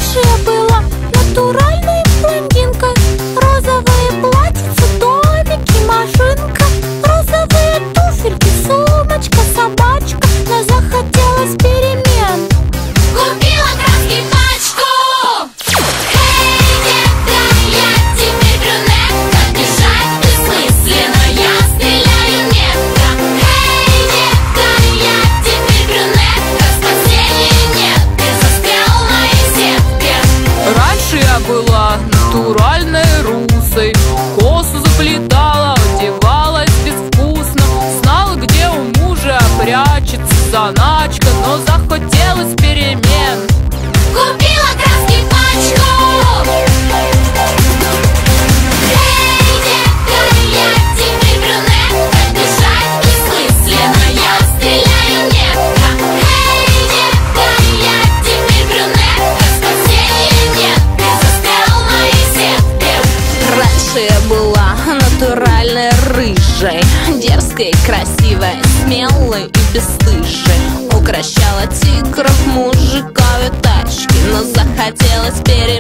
Раньше я была натуральной блондинкой. Розовые платьица, домики, машинка, розовые туфельки, сумочка, собачка. Но захотелось перемен. Купила краски пачку. Эй, детка, я теперь брюнетка. Бежать бессмысленно, я стреляю метко. Эй, детка, я теперь брюнетка. Спасения нет, ты застрял в моей сетке. Раньше я была натуральной русой, косу заплетала, одевалась безвкусно, знала, где у мужа прячется заначка, но захотелось перемен. Купила краски пачку. Эй, детка, я теперь брюнетка. Бежать бессмысленно, я стреляю метко. Эй, детка, я теперь брюнетка. Спасения нет, ты застрял в моей сетке. Раньше я была натуральной рыжей, дерзкой, красивой, смелой и бесстыжей. Укращала тигров, мужиков и тачки, но захотелось перемен.